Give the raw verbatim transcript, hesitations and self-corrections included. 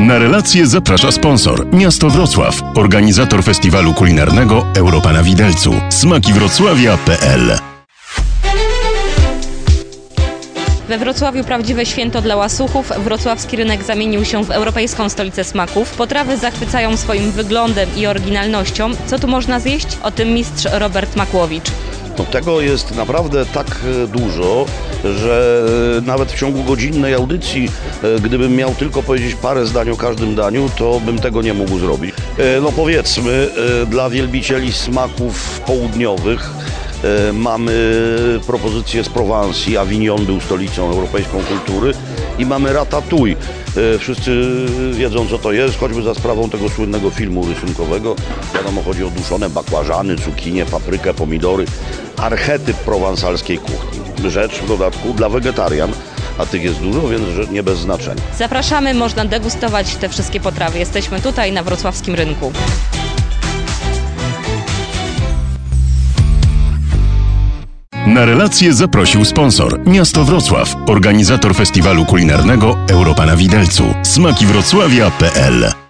Na relację zaprasza sponsor Miasto Wrocław, organizator festiwalu kulinarnego Europa na Widelcu. smaki wrocławia kropka p l. We Wrocławiu prawdziwe święto dla łasuchów. Wrocławski rynek zamienił się w europejską stolicę smaków. Potrawy zachwycają swoim wyglądem i oryginalnością. Co tu można zjeść? O tym mistrz Robert Makłowicz. No, tego jest naprawdę tak dużo, że nawet w ciągu godzinnej audycji, gdybym miał tylko powiedzieć parę zdań o każdym daniu, to bym tego nie mógł zrobić. No powiedzmy, dla wielbicieli smaków południowych mamy propozycję z Prowansji. Avignon był stolicą europejską kultury i mamy ratatouille. Wszyscy wiedzą, co to jest, choćby za sprawą tego słynnego filmu rysunkowego. Wiadomo, chodzi o duszone bakłażany, cukinie, paprykę, pomidory. Archetyp prowansalskiej kuchni. Rzecz w dodatku dla wegetarian, a tych jest dużo, więc nie bez znaczenia. Zapraszamy, można degustować te wszystkie potrawy. Jesteśmy tutaj na wrocławskim rynku. Na relację zaprosił sponsor Miasto Wrocław, organizator festiwalu kulinarnego Europa na Widelcu. smaki wrocławia kropka p l.